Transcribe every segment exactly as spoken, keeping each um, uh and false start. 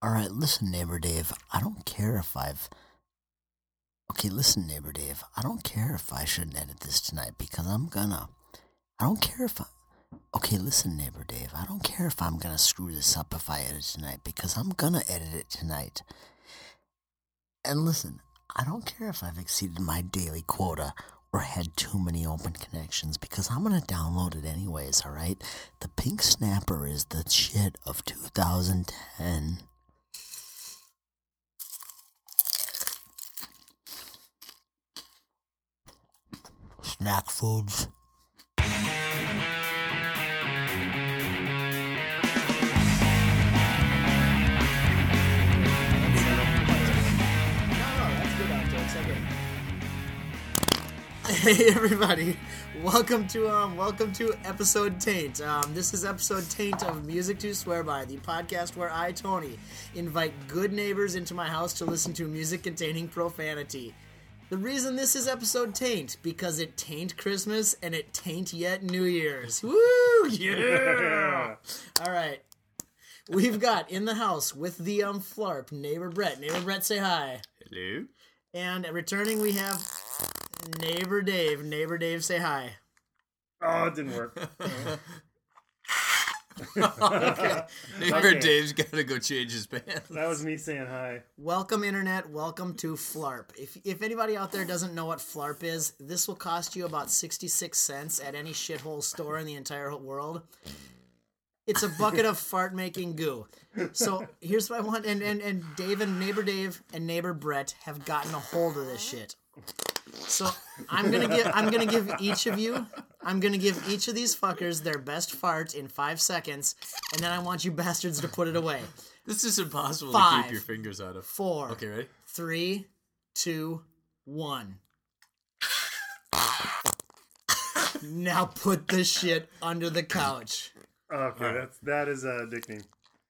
All right, listen, neighbor Dave. I don't care if I've. Okay, listen, neighbor Dave. I don't care if I shouldn't edit this tonight because I'm gonna. I don't care if I. Okay, listen, neighbor Dave. I don't care if I'm gonna screw this up if I edit tonight because I'm gonna edit it tonight. And listen, I don't care if I've exceeded my daily quota or had too many open connections because I'm gonna download it anyways, alright? The Pink Snapper is the shit of two thousand ten. Snack foods. Hey everybody, welcome to um, welcome to episode Taint. Um, this is episode Taint of Music to Swear By, the podcast where I, Tony, invite good neighbors into my house to listen to music containing profanity. The reason this is episode Taint, because it taint Christmas and it taint yet New Year's. Woo! Yeah! All right. We've got in the house with the um flarp, neighbor Brett. Neighbor Brett, say hi. Hello. And returning we have neighbor Dave. Neighbor Dave, say hi. Oh, it didn't work. Okay. Neighbor Okay. Dave's got to go change his pants. That was me saying hi. Welcome, Internet. Welcome to Flarp. If if anybody out there doesn't know what Flarp is, this will cost you about sixty-six cents at any shithole store in the entire world. It's a bucket of fart-making goo. So here's what I want, and, and, and Dave and neighbor Dave and neighbor Brett have gotten a hold of this shit. So I'm gonna give I'm gonna give each of you I'm gonna give each of these fuckers their best fart in five seconds, and then I want you bastards to put it away. This is impossible Five. to keep your fingers out of. Four. Okay, ready? Three, two, one. Now put this shit under the couch. Okay, that's that is uh, addicting.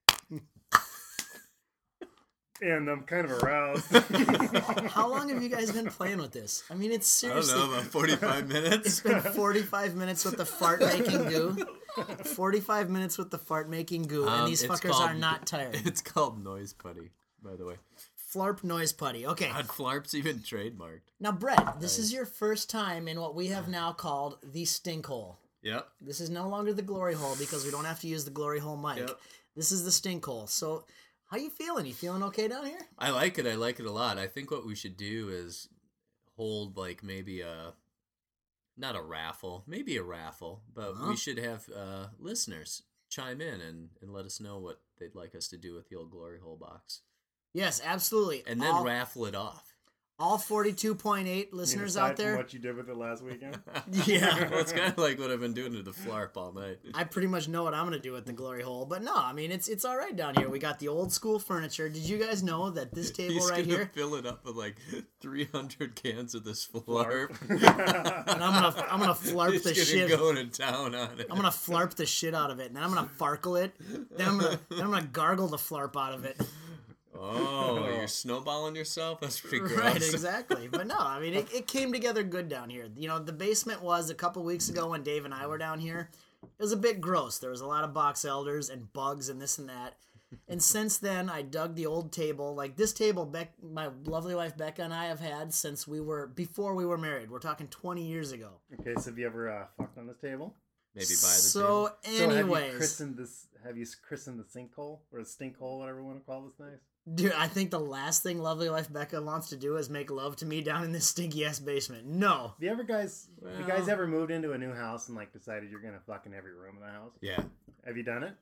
And I'm kind of aroused. How long have you guys been playing with this? I mean, it's I don't seriously. know, about forty-five minutes? It's been forty-five minutes with the fart making goo. forty-five minutes with the fart making goo, and Um, these it's fuckers called- are not tired. It's called Noise Putty, by the way. Flarp noise putty. Okay. God, Flarp's even trademarked. Now, Brett, this is your first time in what we have now called the stink hole. Yep. This is no longer the glory hole because we don't have to use the glory hole mic. Yep. This is the stink hole. So, how you feeling? You feeling okay down here? I like it. I like it a lot. I think what we should do is hold, like, maybe a... Not a raffle. Maybe a raffle. But Uh-huh. we should have uh, listeners chime in and, and let us know what they'd like us to do with the old glory hole box. Yes, absolutely. And then all, raffle it off. all forty-two point eight listeners Aside out there. from what you did with it last weekend. Yeah. Well, it's kind of like what I've been doing to the Flarp all night. I pretty much know what I'm gonna do with the glory hole, but no, I mean it's it's all right down here. We got the old school furniture. Did you guys know that this table He's right gonna here? fill it up with like three hundred cans of this Flarp. And I'm gonna I'm gonna flarp He's the gonna shit. go to town on it. I'm gonna flarp the shit out of it, and then I'm gonna farkle it. Then I'm gonna then I'm gonna gargle the flarp out of it. Oh, you're snowballing yourself? That's pretty gross. Right, exactly. But no, I mean, it, it came together good down here. You know, the basement was a couple weeks ago when Dave and I were down here. It was a bit gross. There was a lot of box elders and bugs and this and that. And since then, I dug the old table. Like this table, Beck, my lovely wife Becca and I have had since we were, before we were married. We're talking twenty years ago. Okay, so have you ever uh, fucked on this table? Maybe buy the So, table. So have you anyways, christened this? Have you christened the sinkhole or a stink hole, whatever you want to call this nice? dude, I think the last thing lovely wife Becca wants to do is make love to me down in this stinky ass basement. No. Have you ever guys? Have you Well- guys ever moved into a new house and like decided you're gonna fuck in every room in the house? Yeah. Have you done it?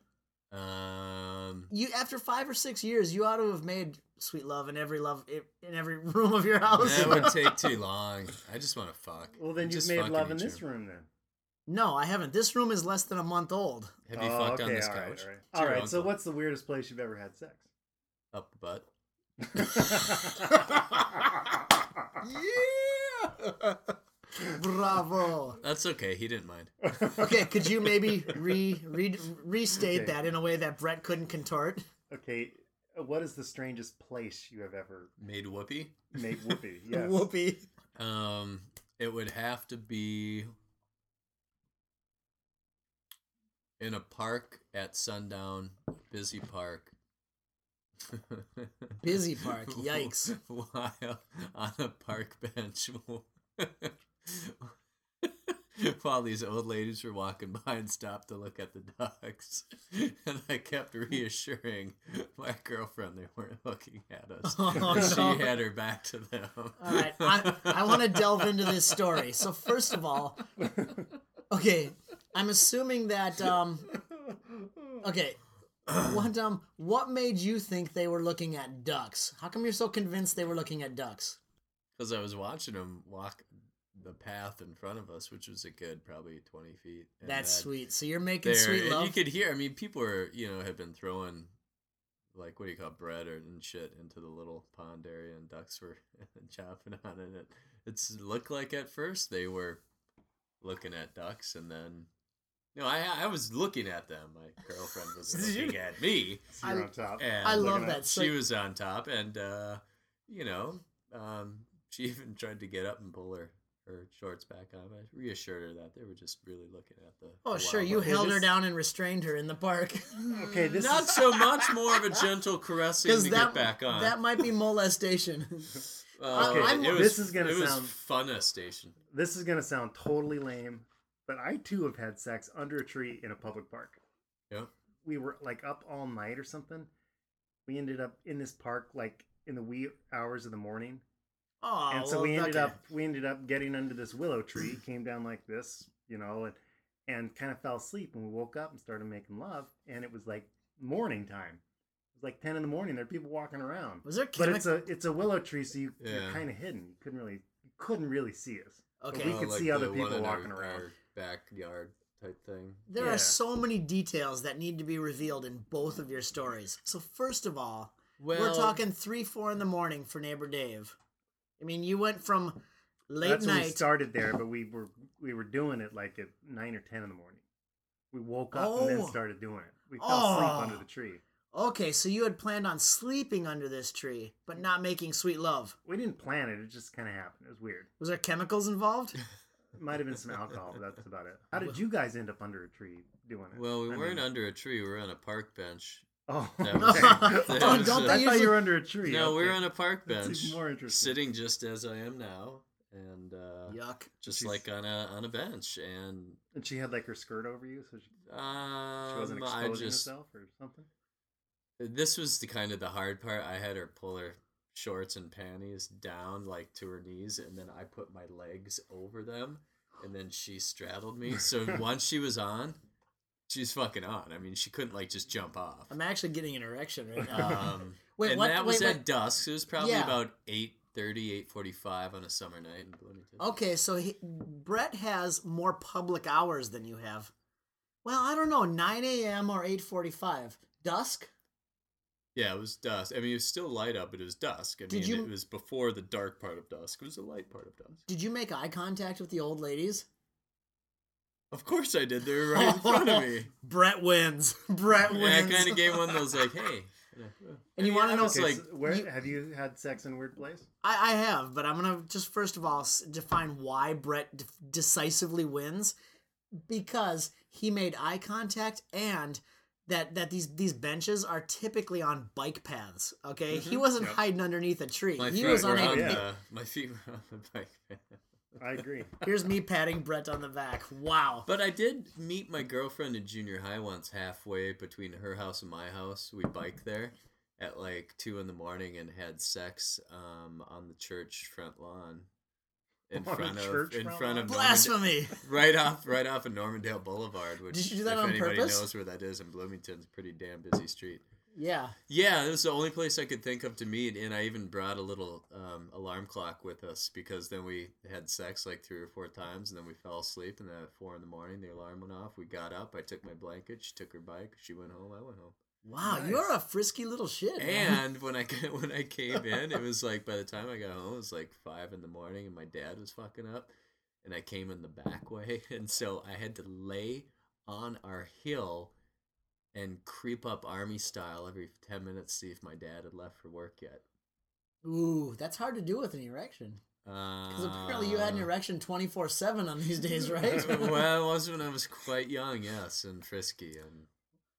Um. You after five or six years, you ought to have made sweet love in every love in every room of your house. That would take too long. I just want to fuck. Well, then you've Just made fuck love in each this room. room then. No, I haven't. This room is less than a month old. Have you Oh, fucked on okay, this all right, couch? all right. It's All your right, so uncle. what's the weirdest place you've ever had sex? Up the butt. Yeah. Bravo. That's okay. He didn't mind. Okay, could you maybe re, re restate Okay. that in a way that Brett couldn't contort? Okay, what is the strangest place you have ever Made whoopee. made whoopee? Yes. Whoopee. Um, it would have to be in a park at sundown, busy park. Busy park. Yikes. While on a park bench. While these old ladies were walking by and stopped to look at the ducks. And I kept reassuring my girlfriend they weren't looking at us. Oh, she no. had her back to them. All right, I, I want to delve into this story. So first of all, okay, I'm assuming that, um, okay, what, um, what made you think they were looking at ducks? How come you're so convinced they were looking at ducks? Because I was watching them walk the path in front of us, which was a good probably twenty feet. And That's that sweet. So you're making there, sweet and love? you could hear, I mean, people were, you know, had been throwing, like, what do you call it, bread or and shit into the little pond area, and ducks were chopping on it. It it's looked like at first they were looking at ducks, and then, you know, I I was looking at them. My girlfriend was looking at me. So you're on top. And I love looking that. at- So- she was on top, and, uh, you know, um, she even tried to get up and pull her, her shorts back on. I reassured her that they were just really looking at the Oh, the sure, you wildlife. held her this- down and restrained her in the park. Okay, this Not is so much, more of a gentle caressing Because to that, get back on. that might be molestation. Uh, Okay, I'm- it was, this is gonna it was sound- funestation. this is gonna sound totally lame, but I too have had sex under a tree in a public park. Yeah. We were like up all night or something. We ended up in this park like in the wee hours of the morning. Oh, and so well, we ended okay. up we ended up getting under this willow tree, came down like this, you know, and and kind of fell asleep. And we woke up and started making love, and it was like morning time. It was like ten in the morning. There were people walking around. Was there But chemical? it's a it's a willow tree, so you, Yeah. you're kind of hidden. You couldn't really you couldn't really see us. Okay. we Oh, could like see other the people one in our- walking around. our backyard type thing. There Yeah. are so many details that need to be revealed in both of your stories. So first of all, Well, we're talking three, four in the morning for neighbor Dave. I mean, you went from late That's when we night. started there, but we were we were doing it like at nine or ten in the morning. We woke up and then Oh. started doing it. We fell Oh. asleep under the tree. Okay, so you had planned on sleeping under this tree, but not making sweet love. We didn't plan it; it just kind of happened. It was weird. Was there chemicals involved? It might have been some alcohol, but that's about it. How did you guys end up under a tree doing it? well, we I weren't mean- under a tree. We were on a park bench. Oh, That okay. was- that Oh, was, don't uh, they I thought usually- you were under a tree. No, we okay. were on a park That's bench, even more interesting. sitting just as I am now, and uh, Yuck. just She's- like on a on a bench. And And she had like her skirt over you, so she, she um, wasn't I exposing just herself or something. this was the kind of the hard part. I had her pull her shorts and panties down like to her knees, and then I put my legs over them, and then she straddled me. So once she was on, she's fucking on. I mean, she couldn't like just jump off. I'm actually getting an erection right now. Um, Wait, and what- that was wait, at wait. dusk. So it was probably Yeah. about eight thirty, eight forty-five on a summer night in Bloomington. Okay, so he, Brett has more public hours than you have. Well, I don't know, nine a.m. or eight forty-five. Dusk? Yeah, it was dusk. I mean, it was still light up, but it was dusk. I Did mean, you- it was before the dark part of dusk. It was the light part of dusk. Did you make eye contact with the old ladies? Of course I did. They were right in front of me. Brett wins. Brett And wins. I kind of gave one of those like, hey. And you wanna know- It's Okay, like, so where you- have you had sex in a weird place? I, I have, but I'm gonna just first of all s- define why Brett de- decisively wins, because he made eye contact and that that these these benches are typically on bike paths. Okay, he wasn't Yep. hiding underneath a tree. my he feet was were on a. on yeah. the, my feet were on the bike. I agree. Here's me patting Brett on the back. Wow. But I did meet my girlfriend in junior high once, halfway between her house and my house. We biked there at like two in the morning and had sex um, on the church front lawn in On a front of church in front front lawn? of Normandale, Blasphemy. right off right off of Normandale Boulevard. Which, Did you do that if on anybody purpose? knows where that is in Bloomington, it's a pretty damn busy street. Yeah. Yeah, it was the only place I could think of to meet, and I even brought a little um, alarm clock with us because then we had sex like three or four times, and then we fell asleep, and then at four in the morning the alarm went off. We got up, I took my blanket, she took her bike, she went home, I went home. Wow, Nice. you're a frisky little shit. man. And when I when I came in, it was like by the time I got home, it was like five in the morning, and my dad was fucking up, and I came in the back way, and so I had to lay on our hill and creep up army style every ten minutes, see if my dad had left for work yet. Ooh, that's hard to do with an erection. Because Because apparently you had an erection twenty-four seven on these days, right? well, it was when I was quite young, yes, and frisky, and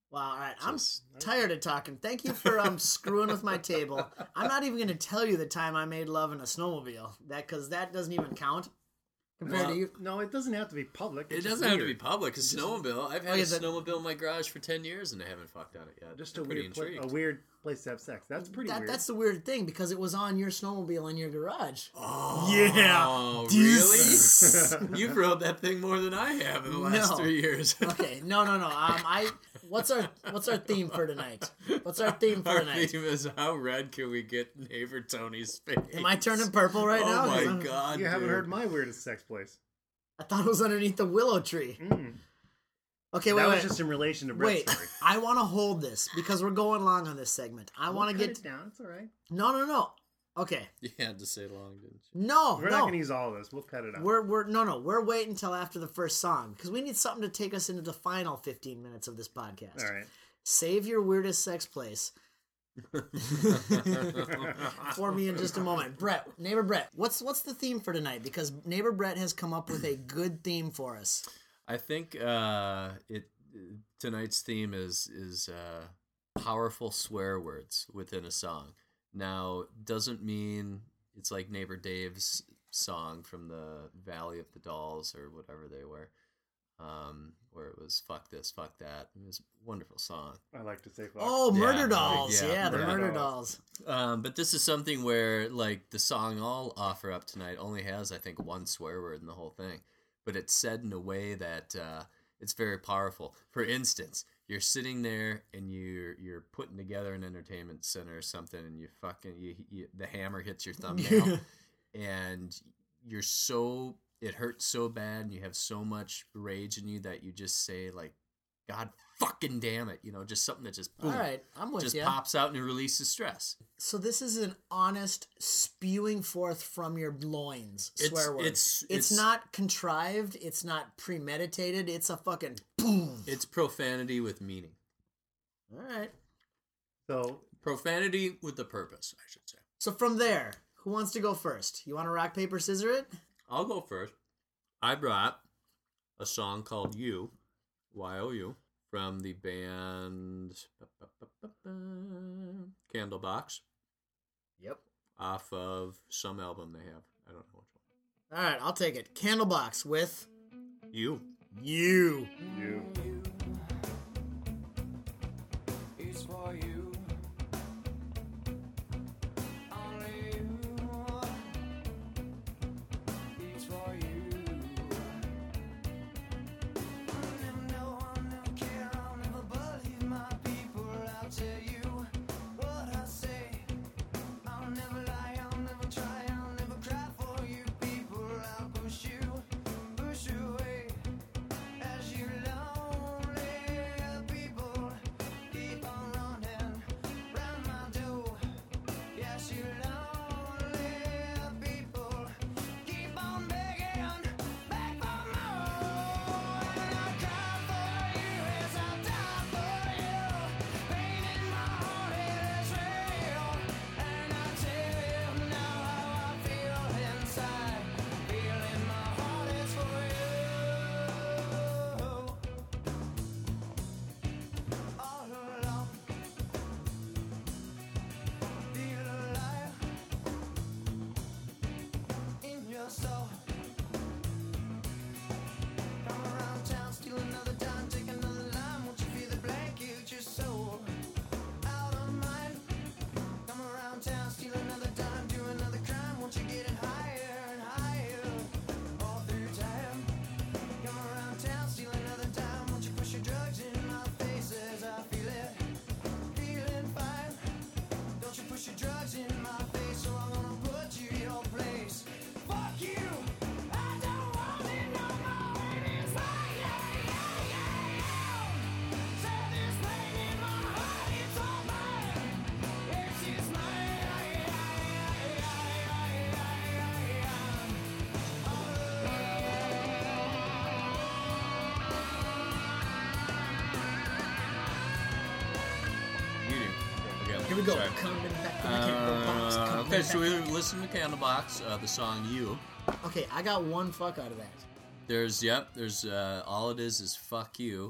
Wow, all right. I'm Just- tired of talking. Thank you for um screwing with my table. I'm not even going to tell you the time I made love in a snowmobile. That because that doesn't even count compared Well, to you. No, it doesn't have to be public. It It's doesn't just have to weird. be public. A snowmobile. I've had Oh, yeah, a that- snowmobile in my garage for ten years and I haven't fucked on it yet. Just I'm a pretty weird, pla- intrigued. a weird place to have sex. That's pretty That, weird. that's the weird thing because it was on your snowmobile in your garage. Oh, Yeah. really? You've rode that thing more than I have in the last No. three years. Okay, no, no, no. Um, I what's our what's our theme for tonight? What's our theme for Our tonight? theme is how red can we get neighbor Tony's face? Am I turning purple right oh now? 'Cause my I'm- god! you haven't dude. heard my weirdest sex place. I thought it was underneath the willow tree. Mm. Okay, wait, that wait. was just in relation to Brett's Wait, story. I want to hold this because we're going long on this segment. I We'll want to cut get it down. It's all right. no, no, no. Okay, You had to say long, didn't you? no, We're no. not going to use all of this. We'll cut it out. We're we're no, no. We're waiting until after the first song because we need something to take us into the final fifteen minutes of this podcast. All right. Save your weirdest sex place for me in just a moment. Brett, neighbor Brett, what's what's the theme for tonight? Because neighbor Brett has come up with a good theme for us. I think uh, it tonight's theme is is uh, powerful swear words within a song. Now, doesn't mean it's like Neighbor Dave's song from the Valley of the Dolls or whatever they were, um, where it was "fuck this, fuck that." It was a wonderful song. I like to say fuck. Oh, Yeah, Murder like, Dolls. yeah, Yeah, the Murder Murder Dolls. Dolls. Um, but this is something where, like, the song I'll offer up tonight only has, I think, one swear word in the whole thing. But it's said in a way that uh, it's very powerful. For instance, you're sitting there and you're you're putting together an entertainment center or something, and you fucking you, you, the hammer hits your thumbnail, and you're so it hurts so bad, and you have so much rage in you that you just say like, "God fucking damn it," you know, just something that just boom, All right, I'm with just you. pops out and it releases stress. So this is an honest spewing forth from your loins It's- swear word. it's- it's it's- not contrived. It's not premeditated. It's a fucking boom. It's profanity with meaning. All right. So Profanity with a purpose, I should say. So from there, who wants to go first? You want to rock paper scissor it? I'll go first. I brought a song called You, Y O U, from the band Candlebox, Yep. off of some album they have. I don't know which one. All right, I'll take it. Candlebox with You. You. you. It's for you. Only you. It's for you. I'll never know, I'll never care, I'll never believe my people. I'll tell you what I say. I'll never lie, I'll never try, I'll never cry for you people. I'll push you, push away. As you lonely people keep on running round my door. Yes, you lonely people keep on begging back for more. And I cry for you as I die for you. Pain in my heart, it is real. And I tell you now how I feel inside. Feeling my heart is for you. All alone, feel alive in your soul. Come around town, steal another dime, take another line. Won't you feel the blanket, your soul out of mind? Come around town, steal another dime, do another crime. Won't you get it higher and higher all through time? Come around town, steal another dime. Won't you push your drugs in my face as I feel it, feeling fine? Don't you push your drugs in my face, so I'm gonna put you your place. Fuck you! I don't want it no more. And it's like, yeah, yeah, yeah, yeah. Say this pain in my heart, it's all mine. Yes, it's mine. Yeah, yeah, yeah, yeah, yeah, yeah. Meaning. Okay, Here we go. sorry. Coming back to the Candlebox. Uh, coming okay, so back. we listen to Candlebox, uh, the song You. Okay, I got one fuck out of that. There's, yep, there's, uh, all it is is fuck you.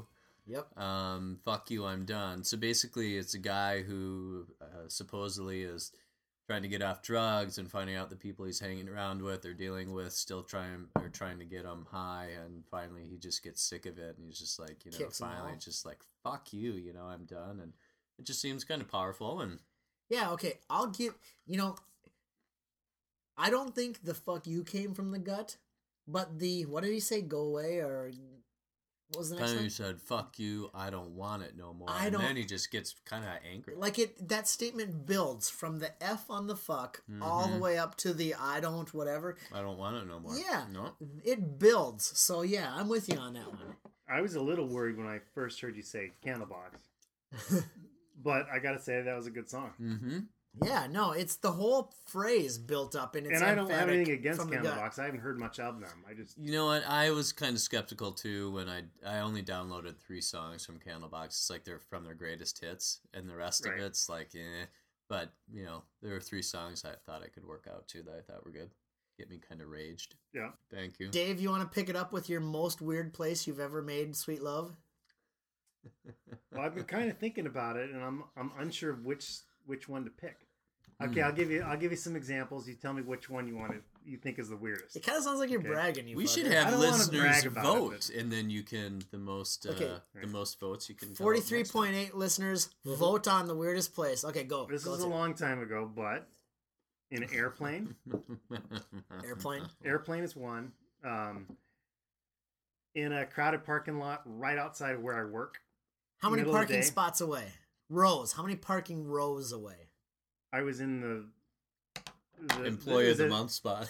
Yep. Um, fuck you, I'm done. So basically, it's a guy who uh, supposedly is trying to get off drugs and finding out the people he's hanging around with or dealing with still trying are trying to get him high, and finally he just gets sick of it and he's just like, you know, Kicks 'em finally all. just like, fuck you, you know, I'm done. And it just seems kind of powerful. And Yeah, okay. I'll give, you know, I don't think the fuck you came from the gut, but the, what did he say, go away, or what was the next kind of one? he said, fuck you, I don't want it no more. I and don't- then he just gets kind of angry. Like it, that statement builds from the F on the fuck all the Mhm. way up to the I don't whatever. I don't want it no more. Yeah. No. It builds. So yeah, I'm with you on that one. I was a little worried when I first heard you say Candlebox, but I gotta say that was a good song. Mm-hmm. Yeah, no, it's the whole phrase built up and it's And I don't have emphatic anything against from the gut. Candlebox. I haven't heard much of them. I just You know what? I was kind of skeptical too when I I only downloaded three songs from Candlebox. It's like they're from their greatest hits, and the rest Right. of it's like, eh. But you know, there were three songs I thought I could work out too that I thought were good. Get me kind of raged. yeah. Thank you. Dave, you want to pick it up with your most weird place you've ever made sweet love? Well, I've been kind of thinking about it, and I'm I'm unsure of which which one to pick. Okay, Hmm. I'll give you I'll give you some examples. You tell me which one you want to you think is the weirdest. It kind of sounds like you're Okay. bragging. You We should fucker. I have don't wanna listeners brag about it, vote, and then you can the most uh, Okay. the most votes you can. tell forty-three next point eight listeners vote on the weirdest place. Okay, go. This go is a to long time ago, but in an airplane, time. airplane. airplane is one. Um, in a crowded parking lot right outside of where I work, How many Middle of the parking day. spots away? Rows. How many parking rows away? I was in the, the Employee of the the- month spot.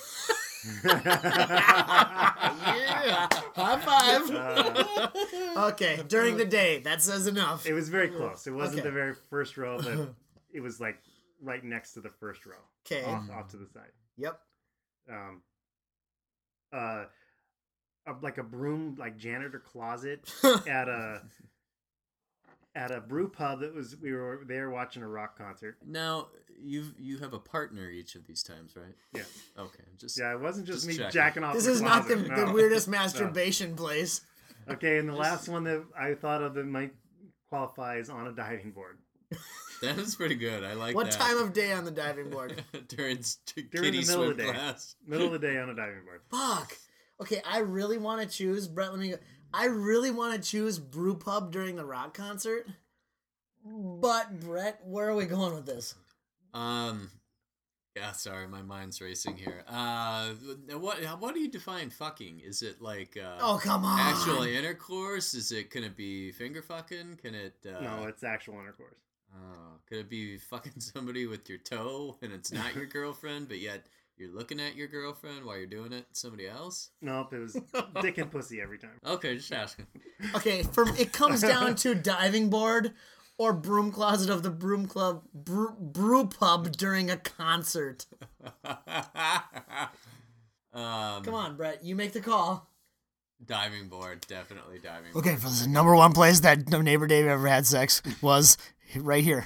Yeah. High five. Uh, Okay, during the day. That says enough. It was very close. It wasn't Okay. the very first row, but it was like right next to the first row, Okay. off, off to the side. Yep. Um, uh, a, like a broom, like janitor closet at a at a brew pub that was we were there watching a rock concert. Now you you have a partner each of these times, right? Yeah, Okay, just yeah. It wasn't just, Just me checking. jacking off. This in is not the, closet, the no. weirdest masturbation place. Okay, and the last one that I thought of that might qualify is on a diving board. that is pretty good. I like What that. time of day on the diving board? during s- t- During the kitty middle swim of the day. class. Middle of the day on a diving board. Fuck. Okay, I really want to choose Brett. Let me go. I really want to choose brew pub during the rock concert. But Brett, where are we going with this? Um, yeah, sorry, my mind's racing here. Uh, what what do you define fucking? Is it like uh, Oh come on! actual intercourse? Is it can it be finger fucking? Can it? Uh, No, it's actual intercourse. Oh, could it be fucking somebody with your toe and it's not your girlfriend, but yet you're looking at your girlfriend while you're doing it? Somebody else? Nope, it was dick and pussy every time. Okay, just asking. Okay, from it comes down to diving board or broom closet of the broom club brew, brew pub during a concert. um, Come on, Brett, you make the call. diving board, definitely diving. Okay, for the number one place that no neighbor Dave ever had sex was right here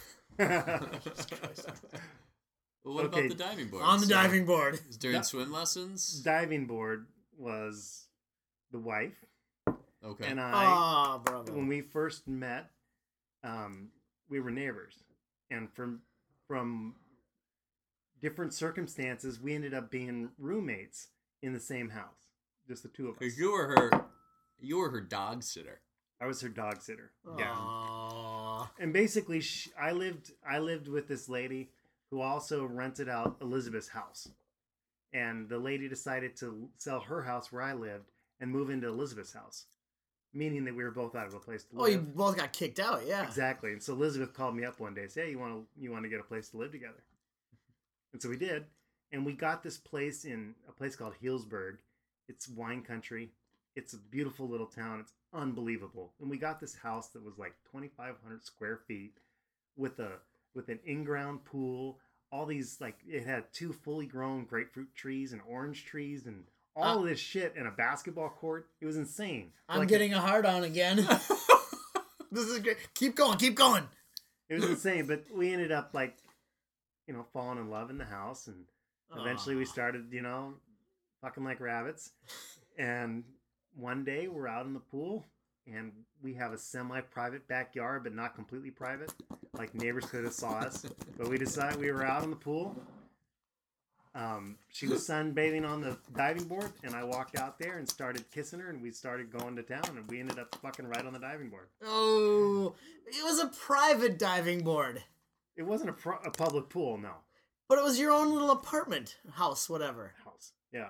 Well, what Okay. about the diving board? on the So, diving board. is during That- swim lessons? Diving board was the wife Okay. and I. Oh, bravo. When we first met, um, we were neighbors, and from from different circumstances, we ended up being roommates in the same house, just the two of us. 'Cause you were her, you were her dog sitter. I was her dog sitter. Aw. And basically, she, I lived I lived with this lady who also rented out Elizabeth's house, and the lady decided to sell her house where I lived and move into Elizabeth's house, meaning that we were both out of a place to Oh, live. you both got kicked out, yeah. Exactly. And so Elizabeth called me up one day and said, hey, you want to you want to get a place to live together? And so we did. And we got this place in a place called Healdsburg. It's wine country. It's a beautiful little town. It's unbelievable. And we got this house that was like twenty-five hundred square feet with a with an in-ground pool. All these, like, it had two fully grown grapefruit trees and orange trees and all Uh, of this shit in a basketball court. It was insane. I'm Like a- getting a hard on again. This is great. Keep going, keep going. It was insane, but we ended up like, you know, falling in love in the house, and eventually we Aw. started, you know, fucking like rabbits. And one day we're out in the pool, and we have a semi-private backyard, but not completely private. Like neighbors could have saw us, but we decided we were out in the pool. Um, she was sunbathing on the diving board, and I walked out there and started kissing her, and we started going to town, and we ended up fucking right on the diving board. Oh, it was a private diving board. It wasn't a, pro- a public pool, no. But it was your own little apartment, house, whatever. House, yeah.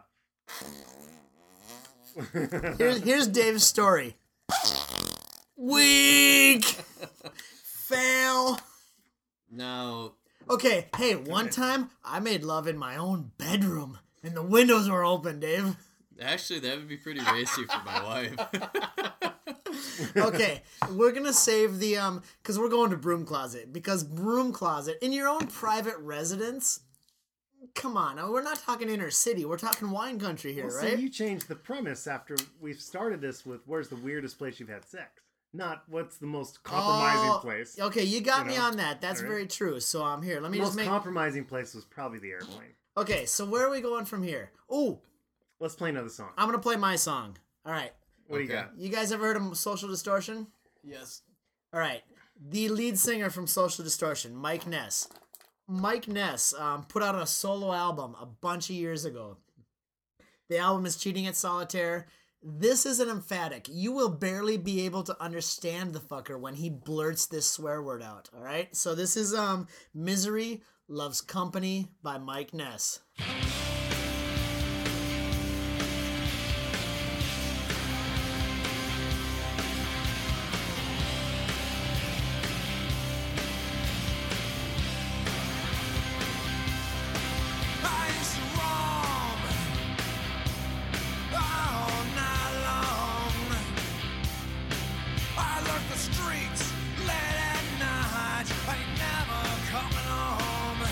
Here's, here's Dave's story. Weak! Fail! Now, Okay, hey, one time I made love in my own bedroom, and the windows were open, Dave. actually, that would be pretty racy for my wife. Okay, we're gonna save the, um, because we're going to Broom Closet, because Broom Closet, in your own private residence, come on, now we're not talking inner city, we're talking wine country here, Well, right? see, you changed the premise after we've started this with where's the weirdest place you've had sex? Not what's the most compromising Oh, place. Okay, you got You me know? on that. That's All right. very true. So I'm um, here. Let me The just most make. compromising place was probably the airplane. Okay, so where are we going from here? Oh, Let's play another song. I'm gonna play my song. All right. What do you Okay. got? You guys ever heard of Social Distortion? Yes. All right. The lead singer from Social Distortion, Mike Ness. Mike Ness um, put out a solo album a bunch of years ago. The album is Cheating at Solitaire. This is an emphatic. You will barely be able to understand the fucker when he blurts this swear word out. All right. So this is um Misery Loves Company by Mike Ness. I used to roam all night long. I lurk the streets late at night. I ain't never coming home.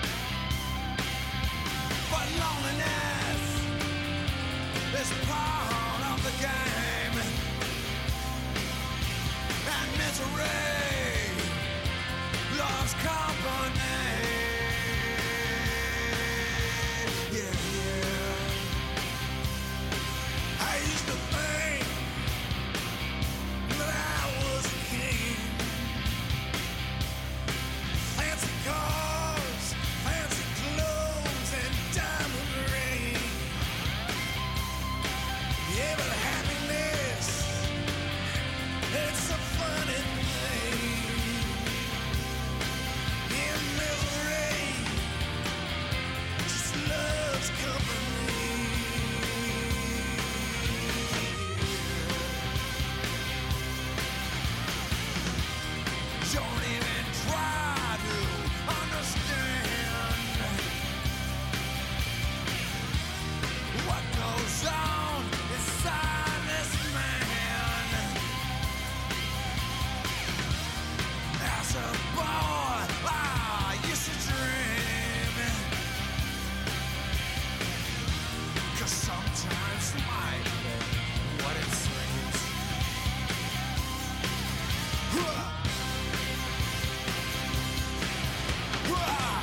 But loneliness is part of the game, and misery loves company. Yeah, yeah. I used to think that I was a king. Fancy cars, fancy clothes, and diamond ring. Yeah, but happiness, it's a funny thing. In misery, just loves company. Don't even try to understand what goes on inside this man. As a boy, I used to dream, 'cause sometimes life ain't what it seems. Huh. Huh.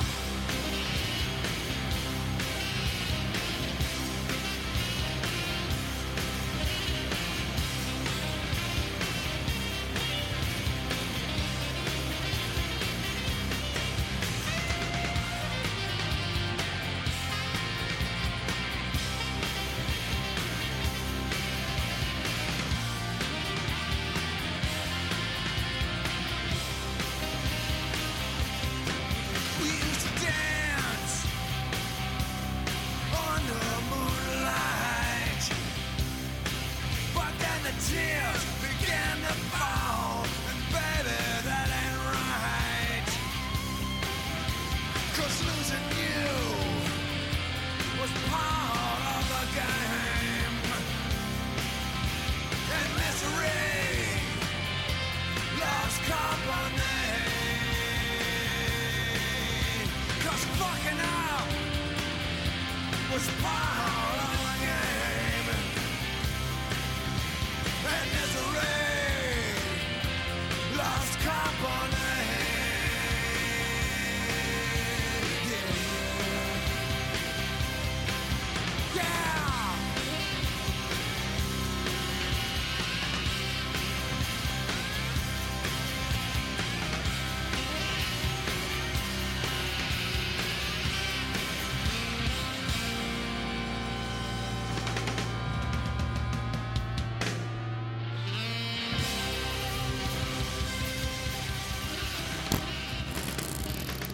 We used to dance under moonlight, but then the tears began to fall, and baby, that ain't right. 'Cause losing you was part of the game, and misery loves company. 'Cause fucking up was part of the game, and misery loves company. Yeah, yeah.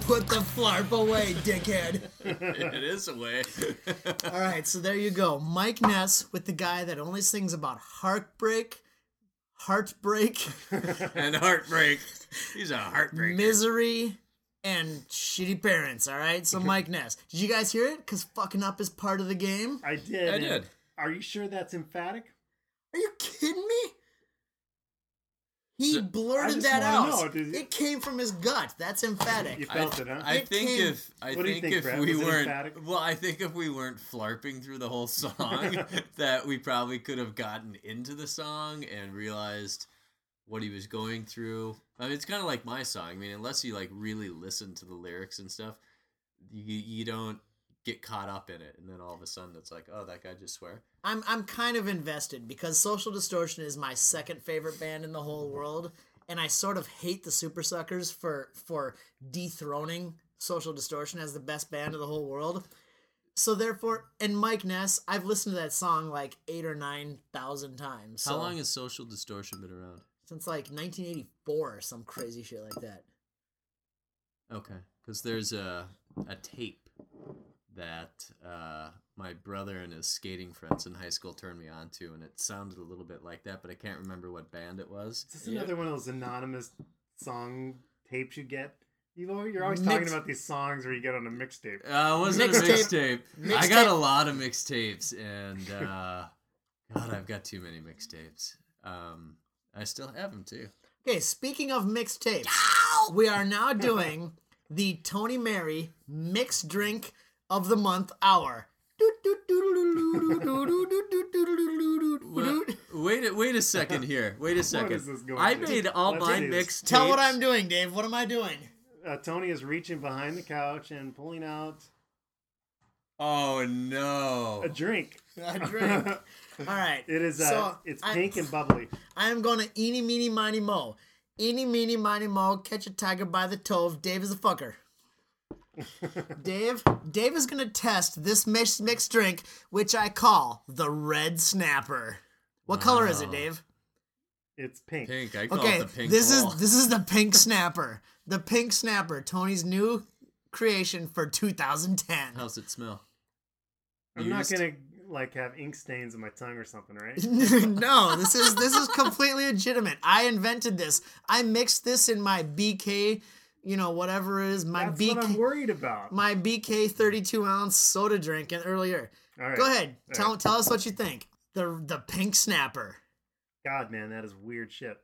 Put the flarp away, dickhead. It is a way. All right, so there you go. Mike Ness with the guy that only sings about heartbreak, heartbreak, And heartbreak. He's a heartbreaker. misery, and shitty parents. All right, so Mike Ness. Did you guys hear it? Because fucking up is part of the game. I did. I and did. Are you sure that's emphatic? Are you kidding me? He So- I blurted just that wanna out. know, did you- It came from his gut. That's emphatic. You I, felt it, huh? I It think came- if I What do you think, think, if Brett? we Was it weren't emphatic? well, I think if we weren't flarping through the whole song, that we probably could have gotten into the song and realized what he was going through. I mean, it's kind of like my song. I mean, unless you like really listen to the lyrics and stuff, you you don't get caught up in it, and then all of a sudden it's like, oh, that guy just swear. I'm I'm kind of invested because Social Distortion is my second favorite band in the whole world, and I sort of hate the Super Suckers for for dethroning Social Distortion as the best band of the whole world. So therefore, and Mike Ness, I've listened to that song like eight or nine thousand times. So, How long has Social Distortion been around? since like nineteen eighty-four or some crazy shit like that. Okay, because there's a a tape that uh, my brother and his skating friends in high school turned me on to, and it sounded a little bit like that, but I can't remember what band it was. Is this another one of those anonymous song tapes you get? You know, you're always talking Mix- about these songs where you get on a mixtape. Uh, it wasn't a Mixtape. mixtape. I got Mixtape. a lot of mixtapes, and uh, God, I've got too many mixtapes. Um, I still have them too. Okay, speaking of mixed tapes, we are now doing the Tony Mary Mixed Drink of the Month Hour. Well, wait, a, wait a second here. Wait a second. is this going I to? made all Let's my do this. mixtapes. Tell what I'm doing, Dave. What am I doing? Uh, Tony is reaching behind the couch and pulling out Oh no! a drink. A drink. All right. It is uh, So, it's I- pink and bubbly. I am going to eeny, meeny, miny, mo. Eeny, meeny, miny, mo. Catch a tiger by the toe. Dave is a fucker. Dave, Dave is going to test this mixed, mixed drink, which I call the Red Snapper. What color is it, Wow. Dave? It's pink. Pink. I call Okay, it the pink this ball. is this is the Pink Snapper. The Pink Snapper, Tony's new creation for two thousand ten. How's it smell? I'm Used? not gonna like have ink stains on my tongue or something, right? No, this is this is completely legitimate. I invented this. I mixed this in my B K, you know, whatever it is, my That's B K, what I'm worried about. my B K thirty-two ounce soda drink in earlier. All right. Go ahead, All tell right. tell us what you think. The the Pink Snapper. God, man, that is weird shit.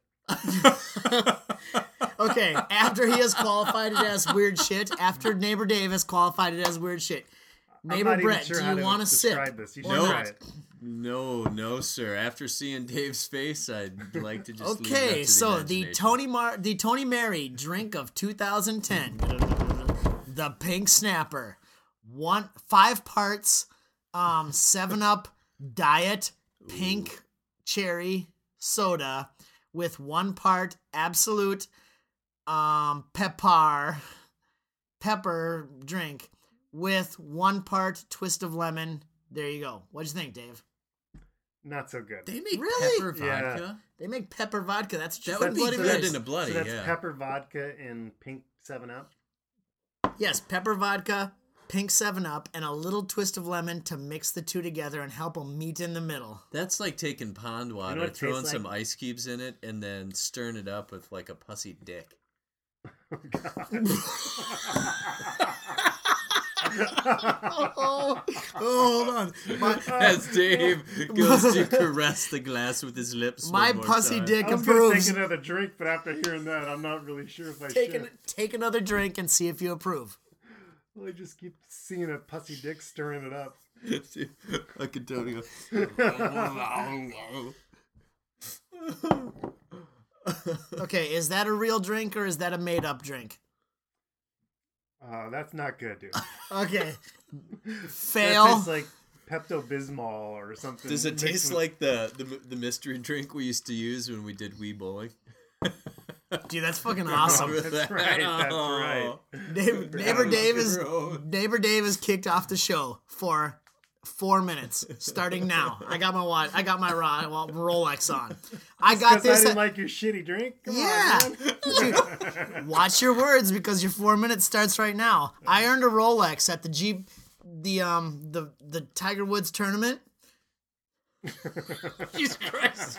Okay, after he has qualified it as weird shit, after Neighbor Dave has qualified it as weird shit. I'm Neighbor not even Brett, sure do how you to want to sip? describe this. You or should No. try not? it. No, no, sir. After seeing Dave's face, I'd like to just leave it up Okay, to so the the imagination. Tony Mar the Tony Mary drink of two thousand ten, the Pink Snapper, one five parts, um, Seven Up Diet Pink Cherry Soda with one part Absolute, um, pepper, pepper drink with one part twist of lemon. There you go. What'd you think, Dave? Not so good. They make Really? pepper Yeah. vodka. They make pepper vodka. That's just That would like be Bloody good Marys. in a bloody. so that's yeah. pepper vodka and pink Seven Up. Yes, pepper vodka, pink seven up, and a little twist of lemon to mix the two together and help them meet in the middle. That's like taking pond water, what it throwing tastes some like? ice cubes in it, and then stirring it up with like a pussy dick. Oh, hold on. My, As Dave goes to caress the glass with his lips. my one more pussy time. dick I was gonna approves. take another drink, but after hearing that, I'm not really sure if I Take, should. an, take another drink and see if you approve. Well, I just keep seeing a pussy dick stirring it up. I can totally go. Okay, is that a real drink or is that a made up drink? Uh, that's not good, dude. Okay. That Fail. tastes like Pepto Bismol or something. Does it mixed taste with- like the, the the mystery drink we used to use when we did Wii bowling? Dude, that's fucking awesome. That's right. That's right. Neighbor, Neighbor Dave is Gross. Neighbor Dave is kicked off the show for Four minutes, starting now. I got my watch. I got my Ro- well, Rolex on. I got Because I this. didn't At, like your shitty drink. Come yeah. on, man. Dude, watch your words because your four minutes starts right now. I earned a Rolex at the Jeep, the um, the the Tiger Woods tournament. Jesus Christ.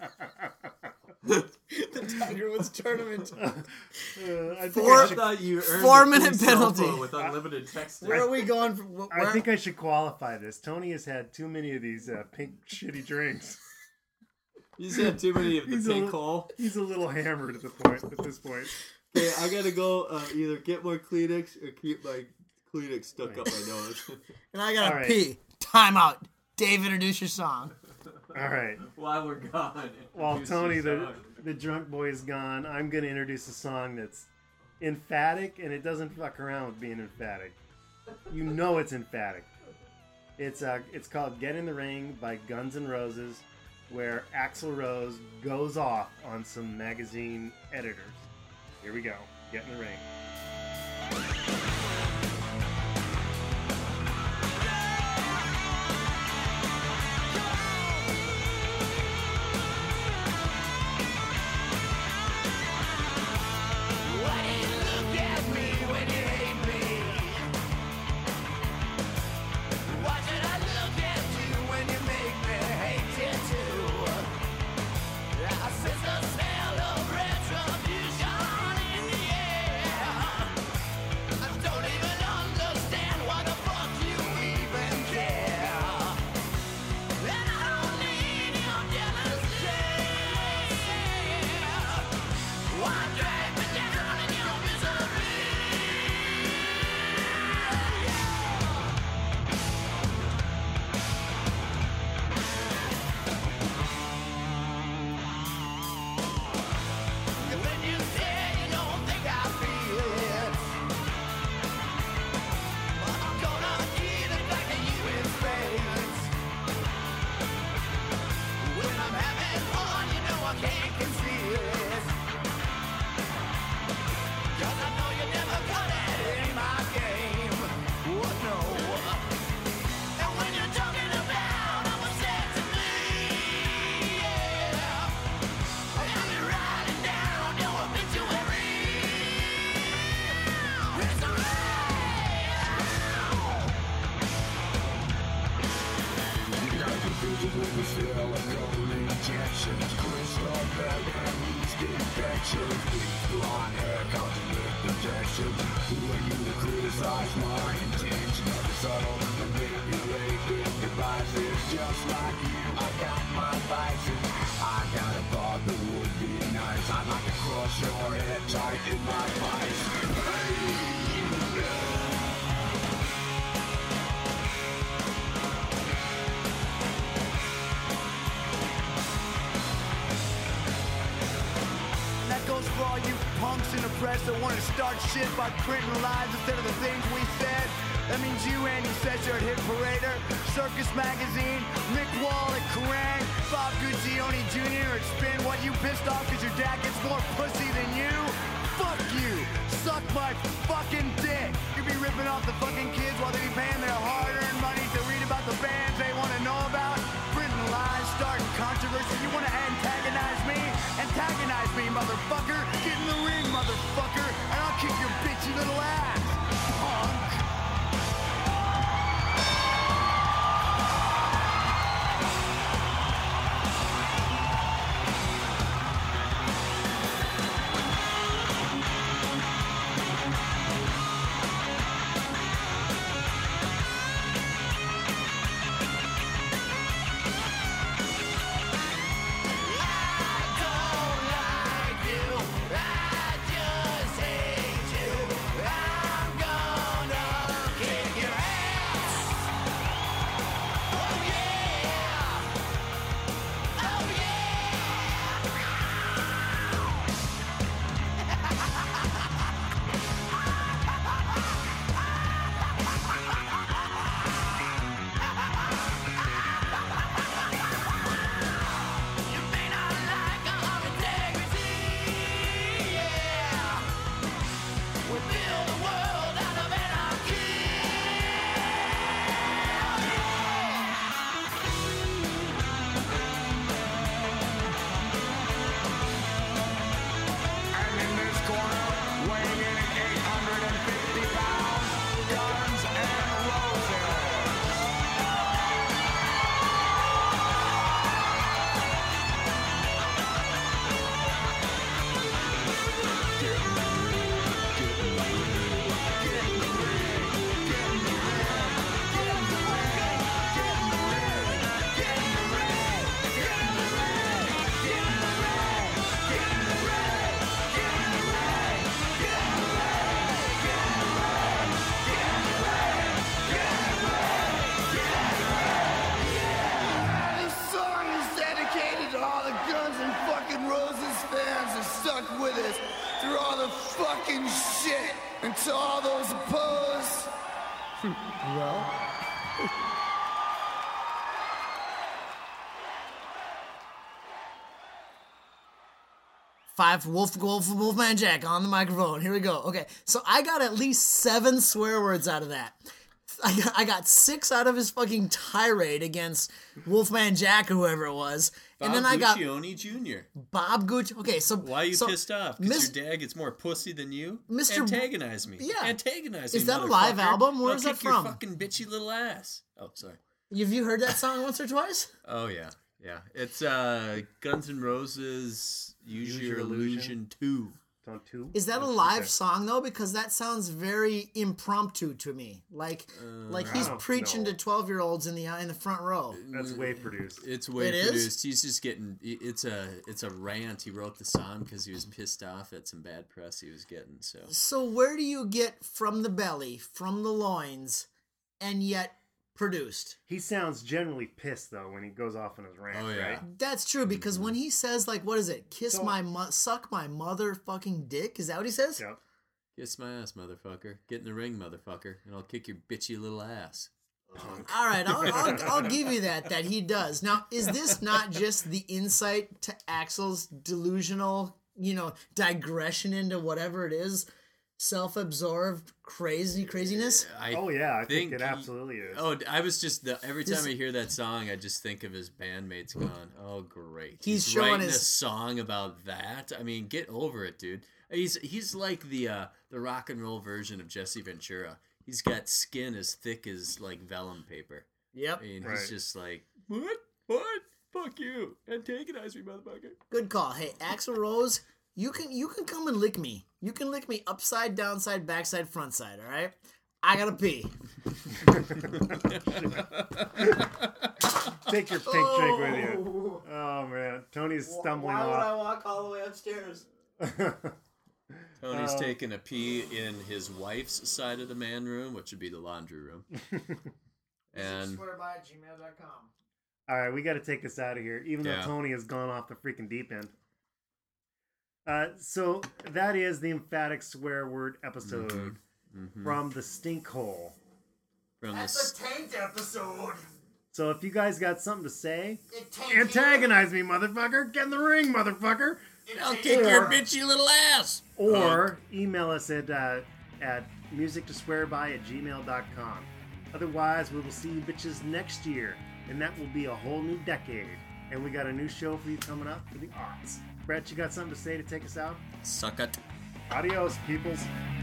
The Tiger Woods tournament. Uh, I think Four- I I should, thought you earned Four a free minute cell penalty. phone with unlimited texting. Where are we going? From, where, I think I should qualify this. Tony has had too many of these uh, pink shitty drinks. You said too many of the He's a pink little- hole. He's a little hammered at the point. At this point, Okay, I gotta go uh, either get more Kleenex or keep my Kleenex stuck up my nose. and I gotta All right. pee. Time out. Dave, introduce your song. all right. While we're gone. While introduce Tony, your the song. the drunk boy, is gone, I'm gonna introduce a song that's emphatic, and it doesn't fuck around with being emphatic. You know it's emphatic. It's uh, it's called "Get in the Ring" by Guns N' Roses, where Axl Rose goes off on some magazine editors. Here we go. Get in the ring. That goes for all you punks in the press that want to start shit by printing lies instead of the things we said. That means you, Andy Setzer at Hit Parader, Circus Magazine, Mick Wall at Kerrang, Bob Guccione Junior at Spin. What, you pissed off because your dad gets more pussy than you? Fuck you! Suck my fucking dick! You be ripping off the fucking kids while they be paying their hard-earned money to read about the bands they want to know about? Printing lies, starting controversy. You want to antagonize me? Antagonize me, motherfucker! Get in the ring, motherfucker! And I'll kick your bitchy little ass! Punk! I don't suppose. Well, five Wolf Wolf Wolfman Jack on the microphone. Here we go. Okay, so I got at least seven swear words out of that. I got, I got six out of his fucking tirade against Wolfman Jack or whoever it was, Bob and then I got Guccione Junior Bob Gucci. Okay, so Why are you so pissed off? Because Mis- your dad gets more pussy than you? Mister Antagonize me. Yeah. Antagonize Is me, that a live motherfucker. album? Where I'll is that kick your from? fucking bitchy little ass. Oh, sorry. Have you heard that song once or twice? Oh, yeah. Yeah. It's uh, Guns N' Roses Use, Use Your Your Illusion, Illusion. two. It's on two. Is that a That's live okay. song though? Because that sounds very impromptu to me. Like, like he's I don't preaching know. to twelve year olds in the in the front row. That's way produced. It's way It is? produced. He's just getting. It's a it's a rant. He wrote the song because he was pissed off at some bad press he was getting. So So where do you get from the belly, from the loins, and yet produced? He sounds generally pissed though when he goes off on his rant. Oh, yeah. Right? That's true because when he says like, what is it? Kiss So- my mo- suck my motherfucking dick. Is that what he says? Yep. kiss my ass, motherfucker. Get in the ring, motherfucker, and I'll kick your bitchy little ass. All right, I'll, I'll, I'll give you that, that he does. Now, is this not just the insight to Axel's delusional, you know, digression into whatever it is, self-absorbed crazy craziness? I Oh yeah, I think, think it he- absolutely is. Oh, I was just the, every time This- I hear that song, I just think of his bandmates going, "Oh, great! He's showing writing his- a song about that." I mean, get over it, dude. He's he's like the uh, the rock and roll version of Jesse Ventura. He's got skin as thick as like vellum paper. Yep. I mean, Right. he's just like, "What? What? Fuck you! Antagonize me, motherfucker." Good call. Hey, Axel Rose, you can you can come and lick me. You can lick me upside, downside, backside, front side. All right. I gotta pee. Take your pink drink with you. Oh man, Tony's stumbling off. walk all the way upstairs? Tony's Uh, taking a pee in his wife's side of the man room, which would be the laundry room. And Swearby at gmail dot com. All right, we got to take this out of here, even Yeah. though Tony has gone off the freaking deep end. Uh, so that is the emphatic swear word episode mhm. from the stink hole. from That's the a taint episode. So if you guys got something to say, It taints antagonize me, motherfucker. Get in the ring, motherfucker. I'll kick your bitchy little ass. Or email us at uh, at music to swear by at gmail dot com. Otherwise, we will see you bitches next year, and that will be a whole new decade. And we got a new show for you coming up for the aughts. Brett, you got something to say to take us out? Suck it. Adios, peoples.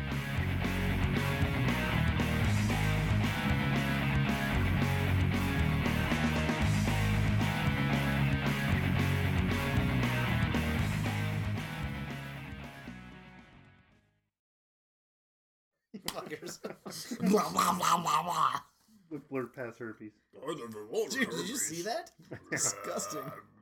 Fuckers. Blah, blah, blah, blah, blah. With blurred past herpes. Dude, did you see that? Disgusting.